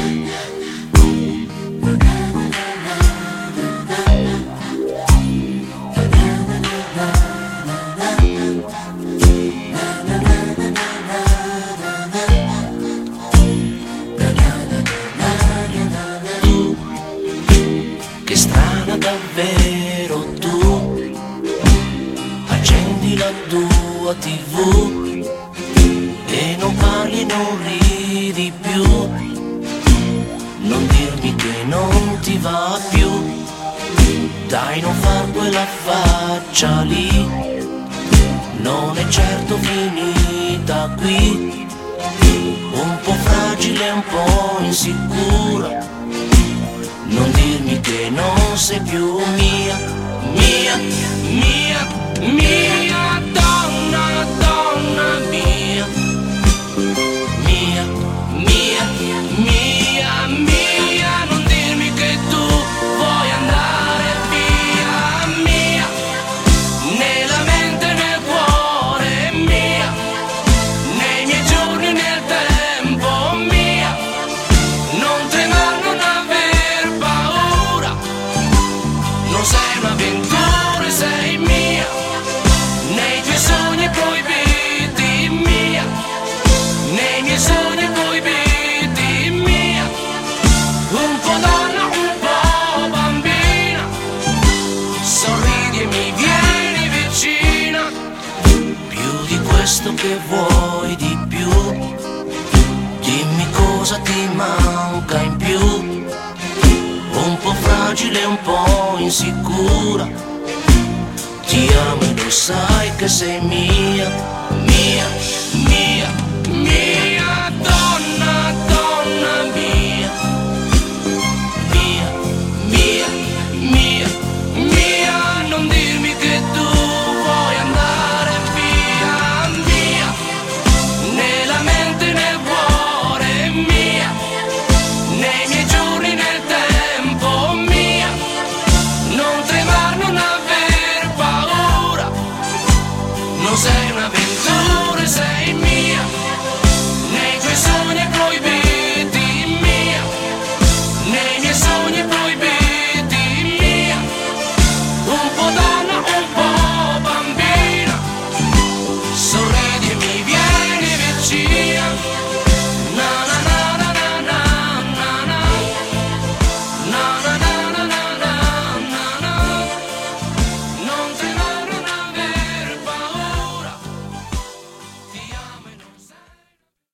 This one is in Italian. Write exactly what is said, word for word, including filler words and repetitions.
Che strana davvero tu, accendi la tua tivù e non parli, non ridi più, non dirmi che non ti va più, dai non far quella faccia lì, non è certo finita qui, un po' fragile, un po' insicura, non dirmi che non sei più mia, mia, mia, mia donna, donna mia, mia, mia, mia, mia, non dirmi che tu vuoi andare via, mia, nella mente e nel cuore, mia, nei miei giorni e nel tempo, mia, non tremare, non aver paura, non sei un'avventura, sei mia, nei tuoi sogni proibiti, mia, nei miei sogni proibiti, mia, un po' donna, un po' bambina, sorridi e mi vieni vicina, più di questo che vuoi di più, dimmi cosa ti manca in più, un po' fragile, un po' insicura, ti amo e lo sai che sei mia, mia, mia.